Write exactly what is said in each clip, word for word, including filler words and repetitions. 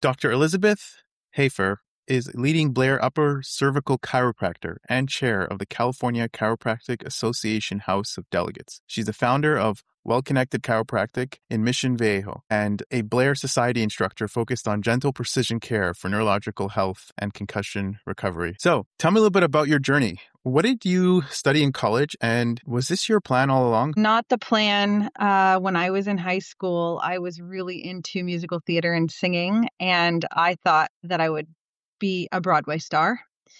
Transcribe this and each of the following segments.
Doctor Elizabeth Hafer is leading Blair upper cervical chiropractor and chair of the California Chiropractic Association House of Delegates. She's the founder of Well Connected Chiropractic in Mission Viejo and a Blair Society instructor focused on gentle precision care for neurological health and concussion recovery. So tell me a little bit about your journey. What did you study in college, and was this your plan all along? Not the plan. Uh, when I was in high school, I was really into musical theater and singing, and I thought that I would be a Broadway star.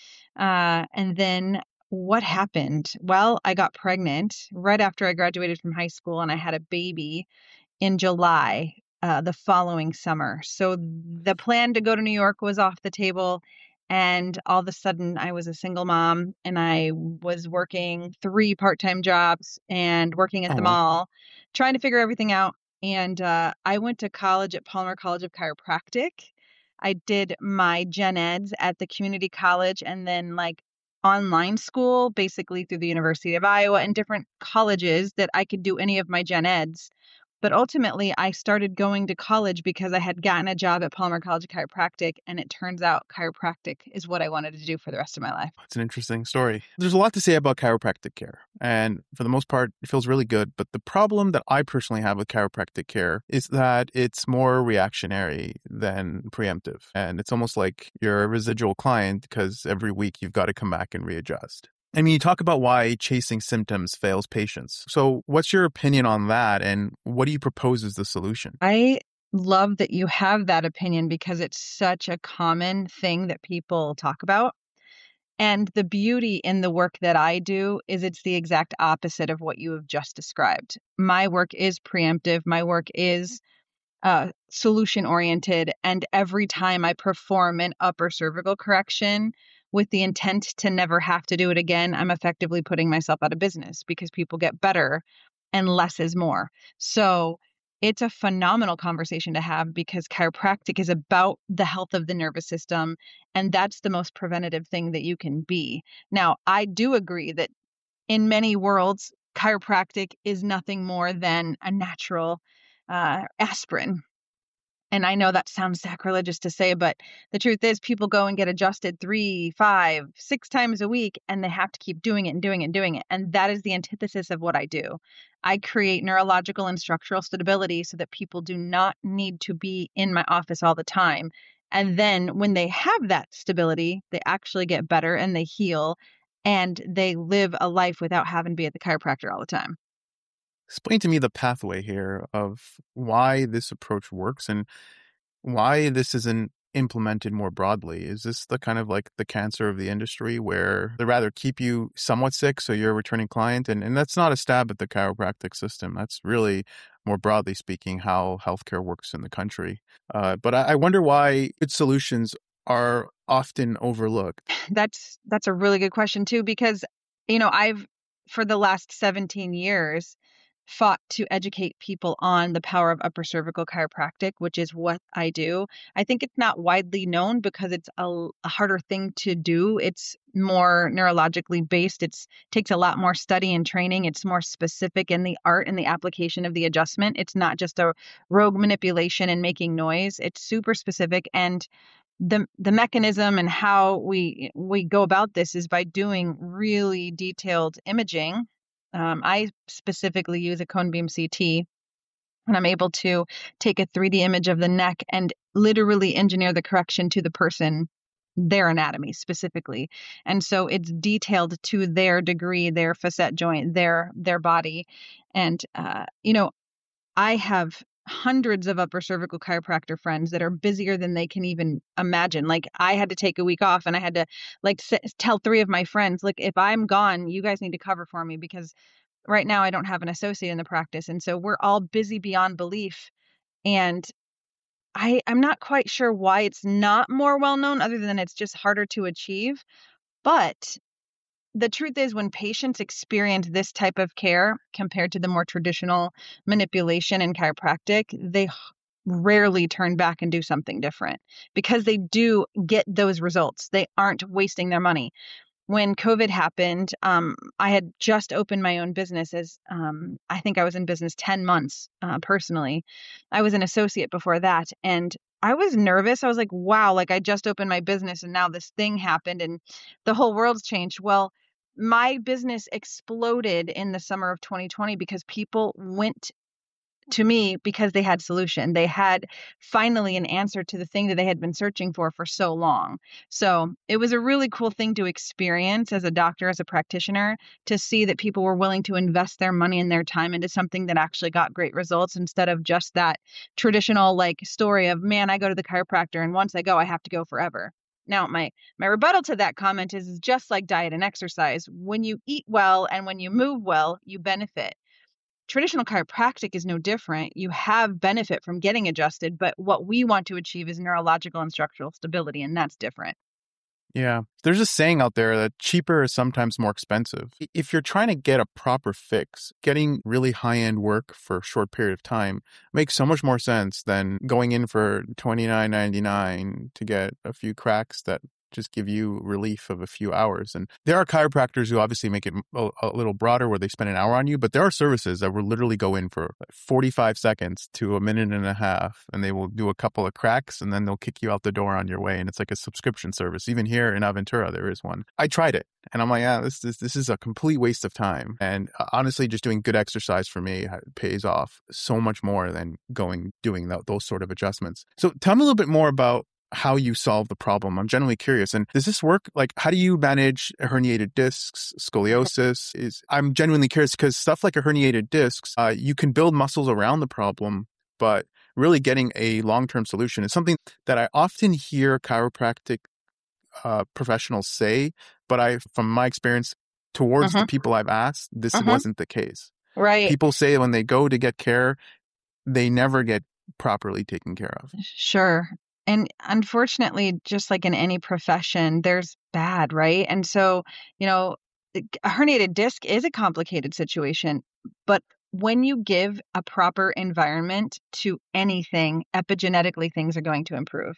Uh, and then what happened? Well, I got pregnant right after I graduated from high school, and I had a baby in July, uh, the following summer. So the plan to go to New York was off the table. And all of a sudden, I was a single mom, and I was working three part-time jobs and working at Oh, the wow. mall, trying to figure everything out. And uh, I went to college at Palmer College of Chiropractic. I did my gen eds at the community college, and then like online school, basically through the University of Iowa and different colleges that I could do any of my gen eds. But ultimately, I started going to college because I had gotten a job at Palmer College of Chiropractic, and it turns out chiropractic is what I wanted to do for the rest of my life. It's an interesting story. There's a lot to say about chiropractic care, and for the most part, it feels really good. But the problem that I personally have with chiropractic care is that it's more reactionary than preemptive. And it's almost like you're a residual client because every week you've got to come back and readjust. I mean, you talk about why chasing symptoms fails patients. So what's your opinion on that, and what do you propose as the solution? I love that you have that opinion because it's such a common thing that people talk about. And the beauty in the work that I do is it's the exact opposite of what you have just described. My work is preemptive. My work is uh, solution oriented. And every time I perform an upper cervical correction with the intent to never have to do it again, I'm effectively putting myself out of business because people get better and less is more. So it's a phenomenal conversation to have because chiropractic is about the health of the nervous system. And that's the most preventative thing that you can be. Now, I do agree that in many worlds, chiropractic is nothing more than a natural uh, aspirin. And I know that sounds sacrilegious to say, but the truth is people go and get adjusted three, five, six times a week, and they have to keep doing it and doing it and doing it. And that is the antithesis of what I do. I create neurological and structural stability so that people do not need to be in my office all the time. And then when they have that stability, they actually get better and they heal and they live a life without having to be at the chiropractor all the time. Explain to me the pathway here of why this approach works and why this isn't implemented more broadly. Is this the kind of like the cancer of the industry where they rather keep you somewhat sick so you're a returning client? And, and that's not a stab at the chiropractic system. That's really, more broadly speaking, how healthcare works in the country. Uh, but I, I wonder why good solutions are often overlooked. That's that's a really good question too, because, you know, I've, for the last seventeen years, fought to educate people on the power of upper cervical chiropractic, which is what I do. I think it's not widely known because it's a, a harder thing to do. It's more neurologically based. It's takes a lot more study and training. It's more specific in the art and the application of the adjustment. It's not just a rogue manipulation and making noise. It's super specific. And the the mechanism and how we we go about this is by doing really detailed imaging. Um, I specifically use a cone beam C T, and I'm able to take a three D image of the neck and literally engineer the correction to the person, their anatomy specifically. And so it's detailed to their degree, their facet joint, their their body. And, uh, you know, I have hundreds of upper cervical chiropractor friends that are busier than they can even imagine. Like I had to take a week off and I had to like s- tell three of my friends, like, if I'm gone, you guys need to cover for me because right now I don't have an associate in the practice. And so we're all busy beyond belief. And I, I'm not quite sure why it's not more well known other than it's just harder to achieve. But the truth is, when patients experience this type of care compared to the more traditional manipulation in chiropractic, they rarely turn back and do something different because they do get those results. They aren't wasting their money. when COVID happened, um, I had just opened my own business as um, I think I was in business ten months uh, personally. I was an associate before that. And I was nervous. I was like, wow, like I just opened my business and now this thing happened and the whole world's changed. Well, my business exploded in the summer of twenty twenty because people went to me because they had solution. They had finally an answer to the thing that they had been searching for for so long. So it was a really cool thing to experience as a doctor, as a practitioner, to see that people were willing to invest their money and their time into something that actually got great results instead of just that traditional like story of, man, I go to the chiropractor and once I go, I have to go forever. Now, my my rebuttal to that comment is, is just like diet and exercise. When you eat well and when you move well, you benefit. Traditional chiropractic is no different. You have benefit from getting adjusted, but what we want to achieve is neurological and structural stability, and that's different. Yeah. There's a saying out there that cheaper is sometimes more expensive. If you're trying to get a proper fix, getting really high-end work for a short period of time makes so much more sense than going in for twenty-nine ninety-nine to get a few cracks that just give you relief of a few hours. And there are chiropractors who obviously make it a, a little broader where they spend an hour on you, but there are services that will literally go in for like forty-five seconds to a minute and a half, and they will do a couple of cracks and then they'll kick you out the door on your way. And it's like a subscription service. Even here in Aventura, there is one. I tried it and I'm like, yeah, this, this, this is a complete waste of time. And honestly, just doing good exercise for me pays off so much more than going, doing that, those sort of adjustments. So tell me a little bit more about how you solve the problem. I'm generally curious. And does this work? Like, how do you manage herniated discs, scoliosis? Is I'm genuinely curious because stuff like a herniated discs, uh, you can build muscles around the problem, but really getting a long-term solution is something that I often hear chiropractic uh, professionals say, but I, from my experience towards Uh-huh. the people I've asked, this Uh-huh. wasn't the case. Right. People say when they go to get care, they never get properly taken care of. Sure. And unfortunately, just like in any profession, there's bad, right? And so, you know, a herniated disc is a complicated situation, but when you give a proper environment to anything, epigenetically, things are going to improve.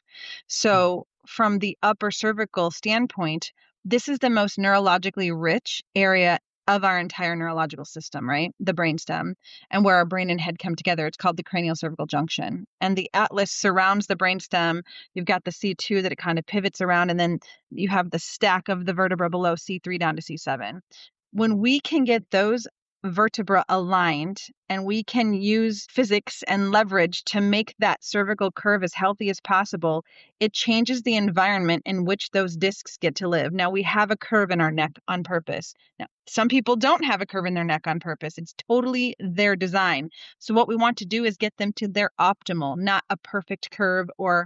So, from the upper cervical standpoint, this is the most neurologically rich area of our entire neurological system, right? The brainstem, and where our brain and head come together. It's called the cranial cervical junction. And the atlas surrounds the brainstem. You've got the C two that it kind of pivots around, and then you have the stack of the vertebra below C three down to C seven. When we can get those vertebra aligned and we can use physics and leverage to make that cervical curve as healthy as possible, it changes the environment in which those discs get to live. Now, we have a curve in our neck on purpose. Now, some people don't have a curve in their neck on purpose. It's totally their design. So what we want to do is get them to their optimal, not a perfect curve or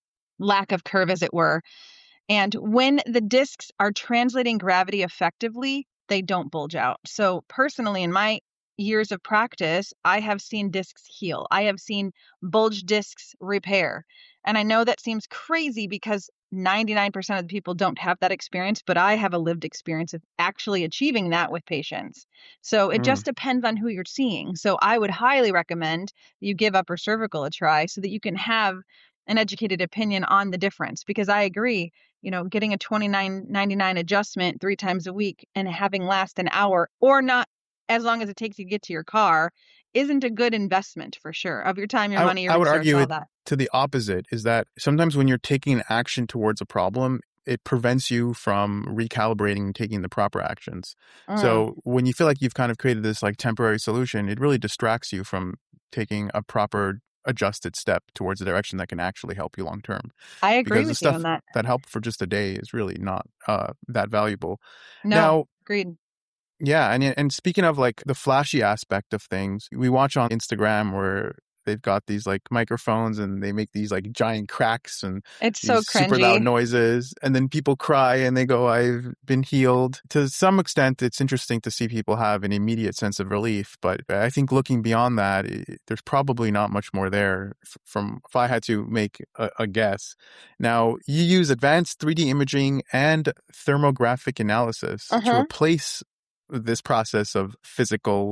lack of curve, as it were. And when the discs are translating gravity effectively, they don't bulge out. So personally, in my years of practice, I have seen discs heal. I have seen bulged discs repair. And I know that seems crazy because ninety-nine percent of the people don't have that experience, but I have a lived experience of actually achieving that with patients. So it Mm. just depends on who you're seeing. So I would highly recommend you give upper cervical a try so that you can have an educated opinion on the difference, because I agree, you know, getting a twenty-nine ninety-nine adjustment three times a week and having last an hour or not as long as it takes you to get to your car isn't a good investment for sure of your time, your I, money, your I would research, argue all it that. to the opposite is that sometimes when you're taking action towards a problem, it prevents you from recalibrating and taking the proper actions. Mm. So when you feel like you've kind of created this like temporary solution, it really distracts you from taking a proper adjusted step towards a direction that can actually help you long term. I agree Because the with you stuff on that. that helped for just a day is really not uh, that valuable. No, Now, agreed. yeah, and and speaking of like the flashy aspect of things, we watch on Instagram where they've got these like microphones and they make these like giant cracks and It's so these super loud cringy. noises, and then people cry and they go, "I've been healed." To some extent, it's interesting to see people have an immediate sense of relief, but I think looking beyond that, it, there's probably not much more there. F- From if I had to make a, a guess, now you use advanced three D imaging and thermographic analysis to Uh-huh. replace this process of physical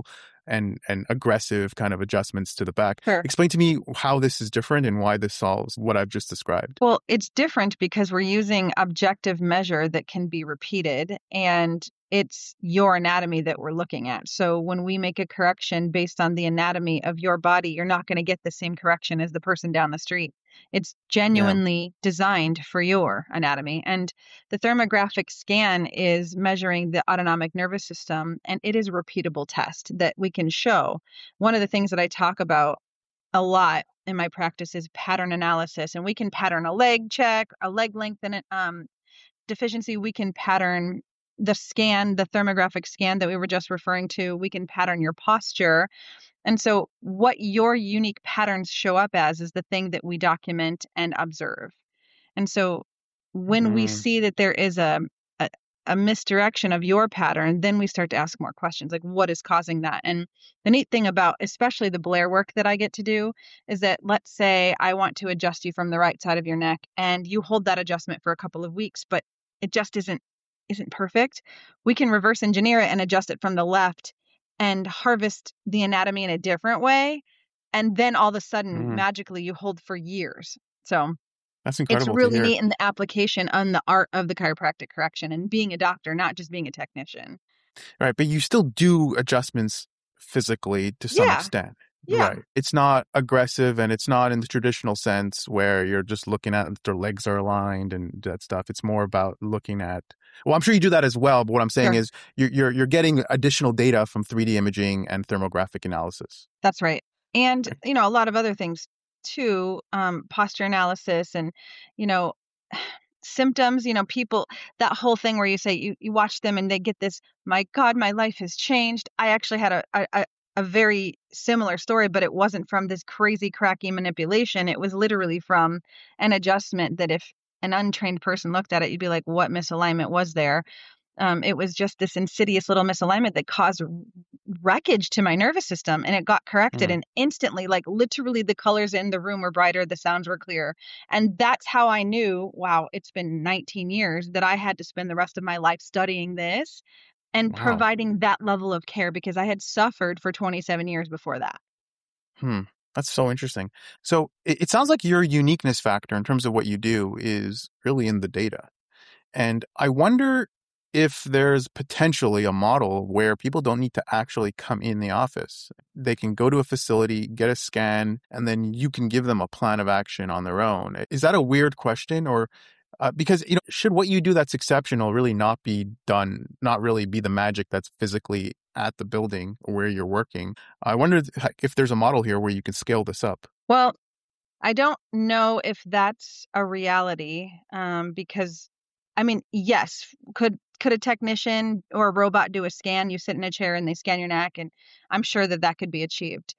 and and aggressive kind of adjustments to the back. Sure. Explain to me how this is different and why this solves what I've just described. Well, it's different because we're using objective measure that can be repeated, and it's your anatomy that we're looking at. So when we make a correction based on the anatomy of your body, you're not going to get the same correction as the person down the street. It's genuinely yeah. designed for your anatomy. And the thermographic scan is measuring the autonomic nervous system, and it is a repeatable test that we can show. One of the things that I talk about a lot in my practice is pattern analysis, and we can pattern a leg check, a leg length and um, deficiency. We can pattern the scan, the thermographic scan that we were just referring to. We can pattern your posture. And so what your unique patterns show up as is the thing that we document and observe. And so when mm. we see that there is a, a a misdirection of your pattern, then we start to ask more questions, like what is causing that? And the neat thing about especially the Blair work that I get to do is that, let's say I want to adjust you from the right side of your neck, and you hold that adjustment for a couple of weeks, but it just isn't isn't perfect. We can reverse engineer it and adjust it from the left and harvest the anatomy in a different way. And then all of a sudden, mm. magically, you hold for years. So that's incredible. It's really neat in the application on the art of the chiropractic correction and being a doctor, not just being a technician. Right. But you still do adjustments physically to some yeah. extent. Yeah. Right. It's not aggressive, and it's not in the traditional sense where you're just looking at if their legs are aligned and that stuff. It's more about looking at, well, I'm sure you do that as well. But what I'm saying sure. is you're, you're, you're getting additional data from three D imaging and thermographic analysis. That's right. And, you know, a lot of other things too, um, posture analysis and, you know, symptoms, you know, people, that whole thing where you say you, you watch them and they get this, my God, my life has changed. I actually had a, a, a very similar story, but it wasn't from this crazy cracky manipulation. It was literally from an adjustment that if an untrained person looked at it, you'd be like, what misalignment was there? Um, it was just this insidious little misalignment that caused wreckage to my nervous system, and it got corrected. Mm. And instantly, like literally the colors in the room were brighter, the sounds were clear. And that's how I knew, wow, it's been nineteen years that I had to spend the rest of my life studying this and wow. providing that level of care, because I had suffered for twenty-seven years before that. Hmm. That's so interesting. So it, it sounds like your uniqueness factor in terms of what you do is really in the data. And I wonder if there's potentially a model where people don't need to actually come in the office. They can go to a facility, get a scan, and then you can give them a plan of action on their own. Is that a weird question? Or uh, because, you know, should what you do that's exceptional really not be done, not really be the magic that's physically at the building or where you're working? I wonder if there's a model here where you can scale this up. Well, I don't know if that's a reality um, because, I mean, yes, could Could a technician or a robot do a scan? You sit in a chair and they scan your neck, and I'm sure that that could be achieved.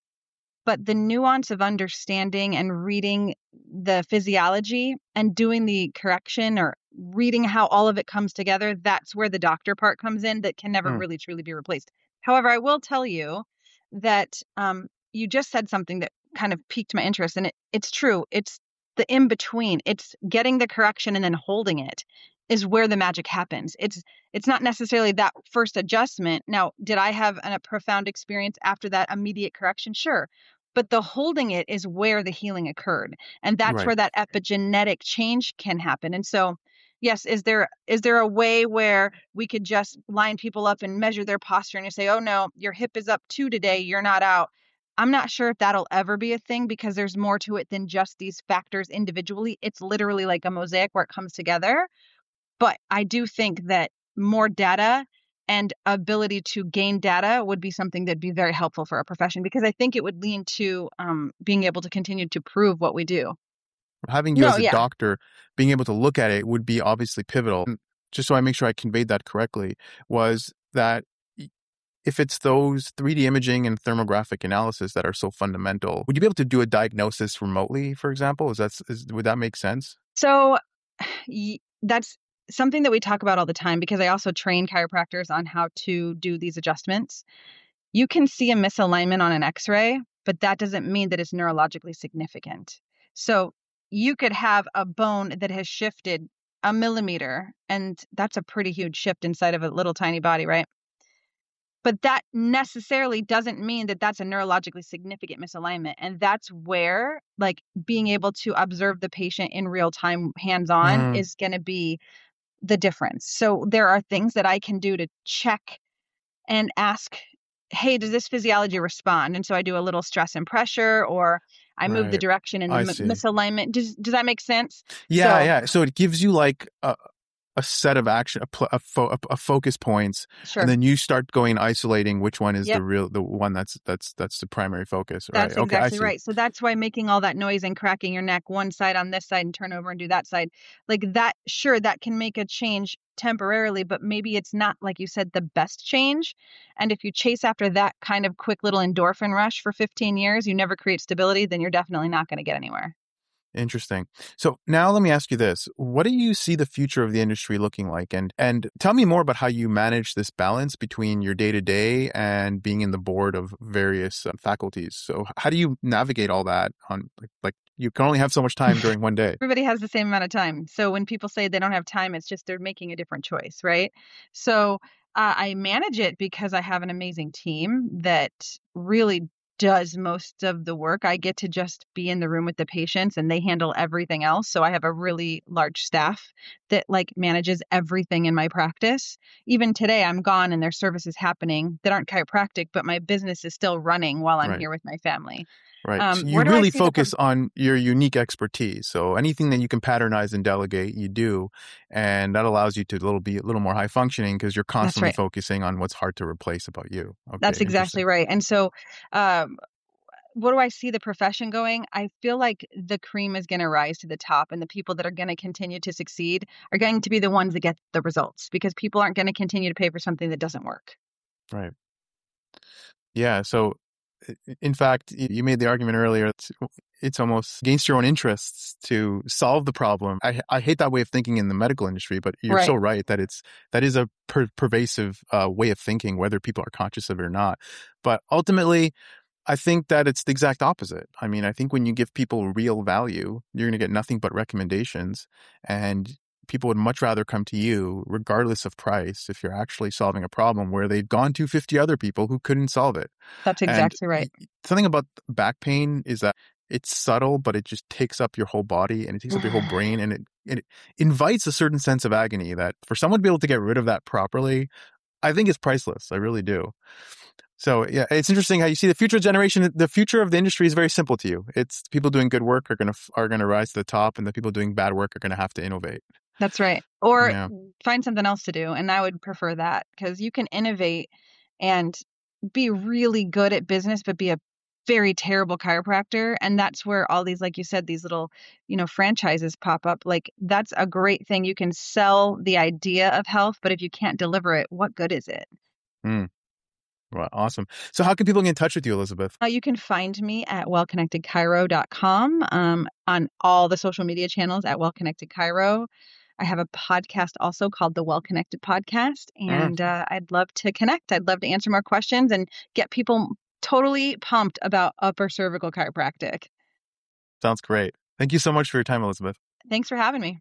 But the nuance of understanding and reading the physiology and doing the correction or reading how all of it comes together, that's where the doctor part comes in that can never mm. really truly be replaced. However, I will tell you that um, you just said something that kind of piqued my interest, and it, it's true. It's the in-between. It's getting the correction and then holding it is where the magic happens. It's it's not necessarily that first adjustment. Now, did I have an, a profound experience after that immediate correction? Sure. But the holding it is where the healing occurred. And that's right. where that epigenetic change can happen. And so, yes, is there is there a way where we could just line people up and measure their posture and you say, oh, no, your hip is up two today, you're not out. I'm not sure if that'll ever be a thing because there's more to it than just these factors individually. It's literally like a mosaic where it comes together. But I do think that more data and ability to gain data would be something that'd be very helpful for our profession, because I think it would lean to um, being able to continue to prove what we do. Having you No, as a yeah. doctor, being able to look at it would be obviously pivotal. Just so I make sure I conveyed that correctly, was that if it's those three D imaging and thermographic analysis that are so fundamental, would you be able to do a diagnosis remotely, for example? Is that, is, would that make sense? So that's something that we talk about all the time, because I also train chiropractors on how to do these adjustments. You can see a misalignment on an X-ray, but that doesn't mean that it's neurologically significant. So you could have a bone that has shifted a millimeter, and that's a pretty huge shift inside of a little tiny body, right? But that necessarily doesn't mean that that's a neurologically significant misalignment. And that's where like being able to observe the patient in real time, hands-on, Mm, is going to be the difference. So there are things that I can do to check and ask, hey, does this physiology respond? And so I do a little stress and pressure, or I move the right. direction in the I m- see. misalignment. Does, does that make sense? Yeah, So yeah. So it gives you like a, a set of action, a, pl- a, fo- a, a focus points, and sure. then you start going isolating which one is the Yep. real, the one that's that's that's the primary focus, right? That's Okay, I exactly see. right. So that's why making all that noise and cracking your neck one side on this side and turn over and do that side, like that, sure, that can make a change temporarily, but maybe it's not, like you said, the best change. And if you chase after that kind of quick little endorphin rush for fifteen years, you never create stability, then you're definitely not going to get anywhere. Interesting. So now let me ask you this. What do you see the future of the industry looking like? And and tell me more about how you manage this balance between your day-to-day and being in the board of various uh, faculties. So how do you navigate all that on like, like you can only have so much time during one day. Everybody has the same amount of time. So when people say they don't have time, it's just they're making a different choice, right? So uh, I manage it because I have an amazing team that really does most of the work. I get to just be in the room with the patients and they handle everything else. So I have a really large staff that like manages everything in my practice. Even today I'm gone and there's services happening that aren't chiropractic, but my business is still running while I'm Right. here with my family. Right. Um, So you where do I really see the focus on your unique expertise. So anything that you can patternize and delegate, you do. And that allows you to little be a little more high functioning because you're That's constantly right. focusing on what's hard to replace about you. That's Okay, exactly interesting. right. And so, um, what do I see the profession going? I feel like the cream is going to rise to the top, and the people that are going to continue to succeed are going to be the ones that get the results because people aren't going to continue to pay for something that doesn't work. Right. Yeah. So i- in fact, y- you made the argument earlier. It's, it's almost against your own interests to solve the problem. I, I hate that way of thinking in the medical industry, but you're so Right. right that it's that is a per- pervasive uh, way of thinking, whether people are conscious of it or not. But ultimately, I think that it's the exact opposite. I mean, I think when you give people real value, you're going to get nothing but recommendations, and people would much rather come to you regardless of price if you're actually solving a problem where they've gone to fifty other people who couldn't solve it. That's And exactly right. y- something about back pain is that it's subtle, but it just takes up your whole body and it takes up your whole brain, and it, it invites a certain sense of agony that for someone to be able to get rid of that properly, I think is priceless. I really do. So yeah, it's interesting how you see the future generation. The future of the industry is very simple to you. It's people doing good work are going to are going to rise to the top, and the people doing bad work are going to have to innovate. That's right. Or Yeah. find something else to do. And I would prefer that because you can innovate and be really good at business, but be a very terrible chiropractor. And that's where all these, like you said, these little, you know, franchises pop up. Like that's a great thing. You can sell the idea of health, but if you can't deliver it, what good is it? Mm, well, awesome. So how can people get in touch with you, Elizabeth? Uh, you can find me at well connected chiro dot com, um, on all the social media channels at Well-Connected Chiro. I have a podcast also called the Well Connected Podcast, Mm, and uh, I'd love to connect. I'd love to answer more questions and get people totally pumped about upper cervical chiropractic. sounds great. Thank you so much for your time, Elizabeth. Thanks for having me.